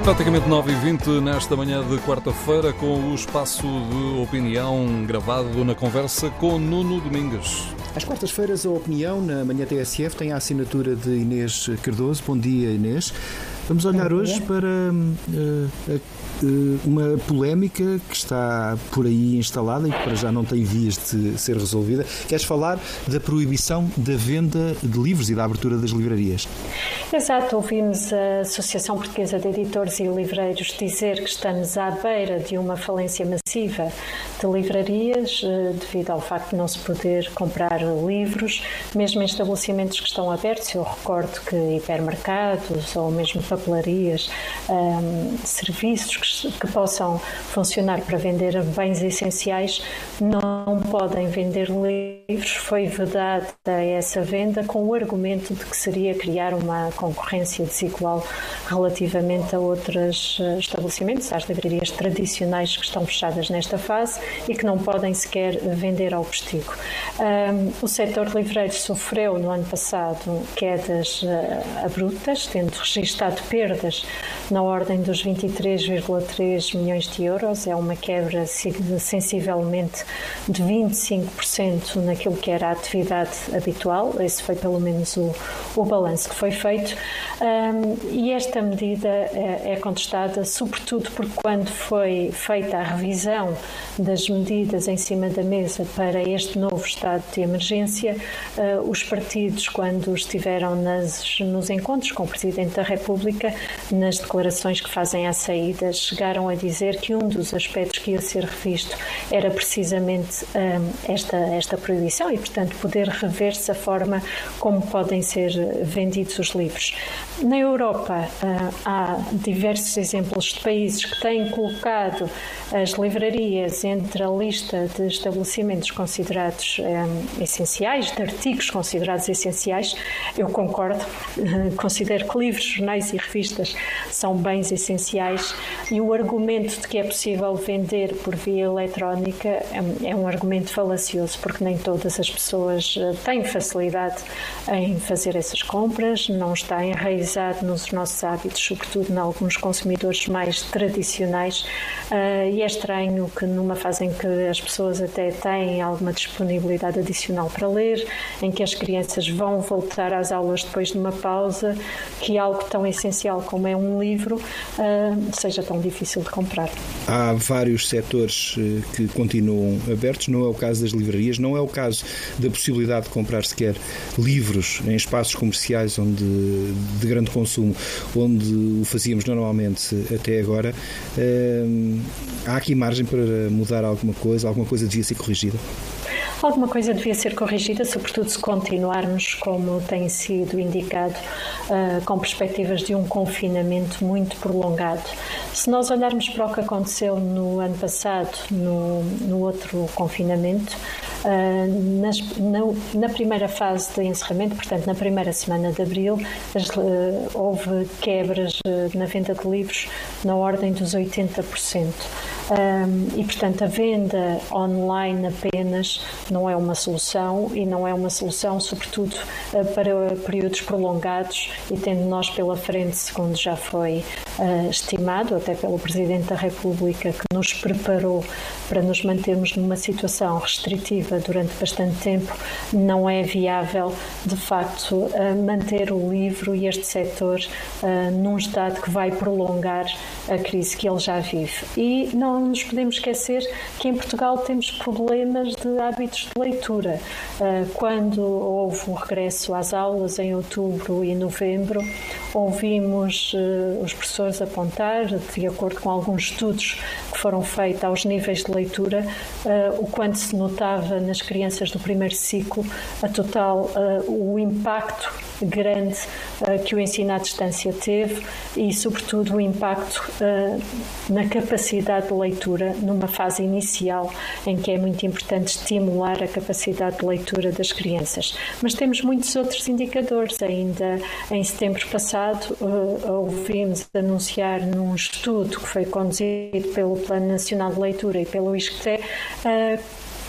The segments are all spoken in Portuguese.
Praticamente 9h20 nesta manhã de quarta-feira, com o espaço de opinião gravado na conversa com Nuno Domingues. Às quartas-feiras, a opinião na manhã TSF tem a assinatura de Inês Cardoso. Bom dia, Inês. Vamos olhar hoje para uma polémica que está por aí instalada e que para já não tem vias de ser resolvida. Queres falar da proibição da venda de livros e da abertura das livrarias? Exato, ouvimos a Associação Portuguesa de Editores e Livreiros dizer que estamos à beira de uma falência massiva de livrarias devido ao facto de não se poder comprar livros, mesmo em estabelecimentos que estão abertos. Eu recordo que hipermercados ou mesmo papelarias, serviços que possam funcionar para vender bens essenciais, não podem vender livros. Foi vedada essa venda com o argumento de que seria criar uma concorrência desigual relativamente a outros estabelecimentos, às livrarias tradicionais que estão fechadas nesta fase e que não podem sequer vender ao postigo. O setor livreiro sofreu no ano passado quedas abruptas, tendo registado perdas na ordem dos 23,3 milhões de euros. É uma quebra sensivelmente de 25% naquilo que era a atividade habitual. Esse foi pelo menos o balanço que foi feito. E esta medida é contestada sobretudo porque quando foi feita a revisão das medidas em cima da mesa para este novo estado de emergência, os partidos, quando estiveram nos encontros com o Presidente da República, nas declarações que fazem à saída, chegaram a dizer que um dos aspectos que ia ser revisto era precisamente esta proibição e, portanto, poder rever-se a forma como podem ser vendidos os livros. Na Europa, há diversos exemplos de países que têm colocado as livrarias entre a lista de estabelecimentos considerados essenciais, de artigos considerados essenciais. Eu concordo, considero que livros, jornais e revistas são bens essenciais e o argumento de que é possível vender por via eletrónica é um argumento falacioso, porque nem todas as pessoas têm facilidade em fazer essas compras, não está enraizado nos nossos hábitos, sobretudo em alguns consumidores mais tradicionais, e é estranho que numa fase em que as pessoas até têm alguma disponibilidade adicional para ler, em que as crianças vão voltar às aulas depois de uma pausa, que algo tão essencial como é um livro seja tão difícil de comprar. Há vários setores que continuam abertos, não é o caso das livrarias, não é o caso da possibilidade de comprar sequer livros em espaços comerciais de grande consumo, onde o fazíamos normalmente até agora. Há aqui margem para mudar alguma coisa devia ser corrigida? Alguma coisa devia ser corrigida, sobretudo se continuarmos, como tem sido indicado, com perspectivas de um confinamento muito prolongado. Se nós olharmos para o que aconteceu no ano passado, no outro confinamento, na primeira fase de encerramento, portanto na primeira semana de abril, houve quebras na venda de livros na ordem dos 80%. E, portanto, a venda online apenas não é uma solução e não é uma solução, sobretudo, para períodos prolongados e tendo nós pela frente, segundo já foi estimado, até pelo Presidente da República, que nos preparou para nos mantermos numa situação restritiva durante bastante tempo, não é viável, de facto, manter o livro e este setor num estado que vai prolongar a crise que ele já vive. E não nos podemos esquecer que em Portugal temos problemas de hábitos de leitura. Quando houve o regresso às aulas em outubro e novembro, ouvimos os professores apontar, de acordo com alguns estudos que foram feitos aos níveis de leitura, o quanto se notava nas crianças do primeiro ciclo o impacto grande que o ensino à distância teve e, sobretudo, o impacto na capacidade de leitura numa fase inicial em que é muito importante estimular a capacidade de leitura das crianças. Mas temos muitos outros indicadores. Ainda em setembro passado ouvimos anunciar num estudo que foi conduzido pelo Plano Nacional de Leitura e pelo ISCTE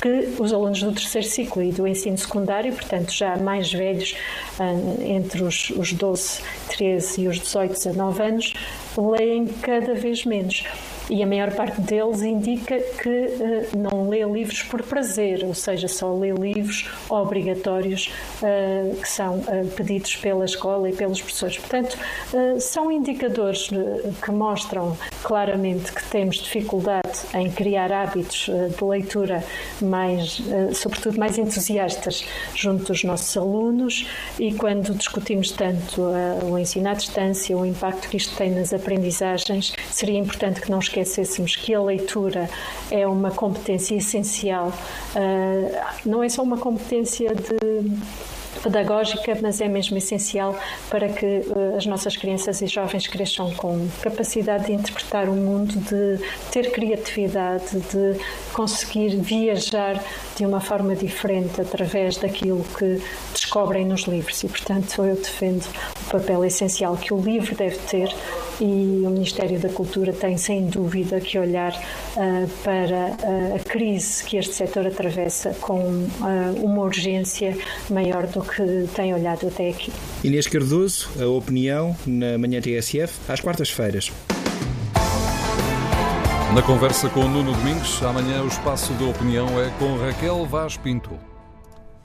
que os alunos do terceiro ciclo e do ensino secundário, portanto já mais velhos, entre os 12, 13 e os 18, 19 anos, leem cada vez menos. E a maior parte deles indica que não lê livros por prazer, ou seja, só lê livros obrigatórios que são pedidos pela escola e pelos professores. Portanto, são indicadores que mostram claramente que temos dificuldade em criar hábitos de leitura sobretudo mais entusiastas junto dos nossos alunos, e quando discutimos tanto o ensino à distância, o impacto que isto tem nas aprendizagens, seria importante que não esquecêssemos que a leitura é uma competência essencial, não é só uma competência pedagógica, mas é mesmo essencial para que as nossas crianças e jovens cresçam com capacidade de interpretar o mundo, de ter criatividade, de conseguir viajar de uma forma diferente através daquilo que descobrem nos livros. E, portanto, eu defendo o papel essencial que o livro deve ter, e o Ministério da Cultura tem, sem dúvida, que olhar para a crise que este setor atravessa com uma urgência maior do que tem olhado até aqui. Inês Cardoso, a opinião na Manhã TSF, às quartas-feiras. Na conversa com o Nuno Domingos, amanhã o espaço de opinião é com Raquel Vaz Pinto.